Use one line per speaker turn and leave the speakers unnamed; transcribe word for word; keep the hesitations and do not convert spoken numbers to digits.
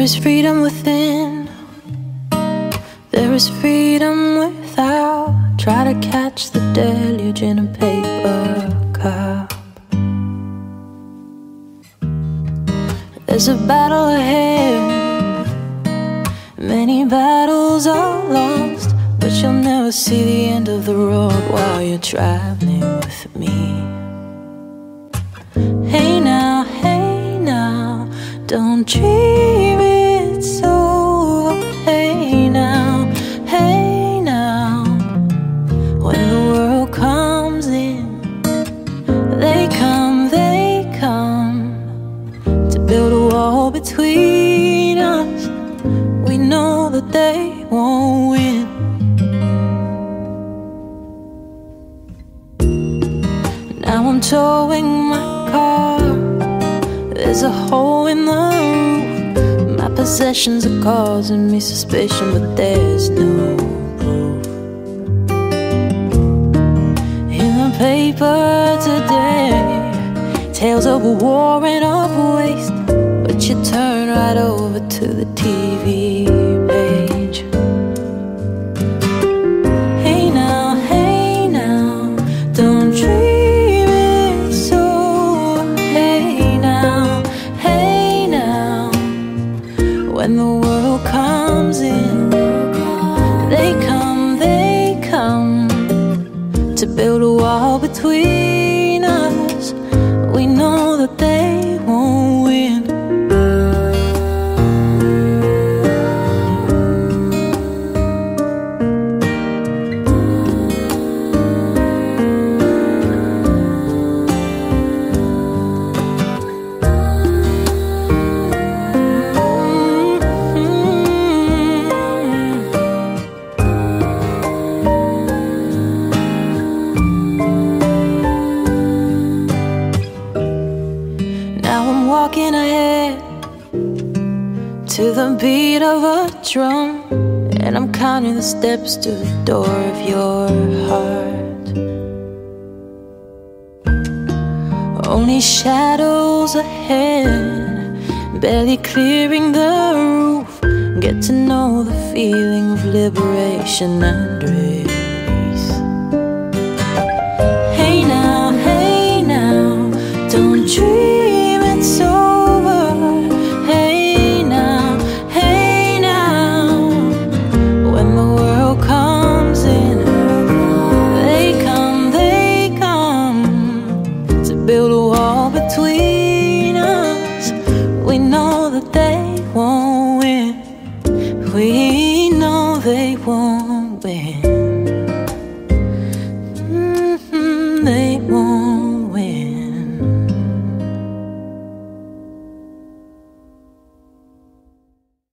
is freedom within, there is freedom without. Try to catch the deluge in a paper cup. There's a battle ahead, many battles are lost, but you'll never see the end of the road while you're traveling with me. Hey now, hey now, don't dream it's over. Hey now, hey now, when the world comes in, they come, they come to build a wall between us. We know that they won't win. Now I'm towing my car, there's a hole in the roof. My possessions are causing me suspicion, but there's no proof. In the paper today, tales of a war and of waste, but you turn right over to the T V page. Hey now, hey now, don't dream it's over. Hey now, hey now, when the world comes in, they come, they come to build a wall between us. We know that they won't win. Walking ahead to the beat of a drum, and I'm counting the steps to the door of your heart. Only shadows ahead, barely clearing the roof. Get to know the feeling of liberation and release. Hey now, hey now, don't dream it's over. Hey now, hey now, when the world comes in, they come, they come to build a wall between us. We know that they won't win. We know they won't win. Mm-hmm, they won't.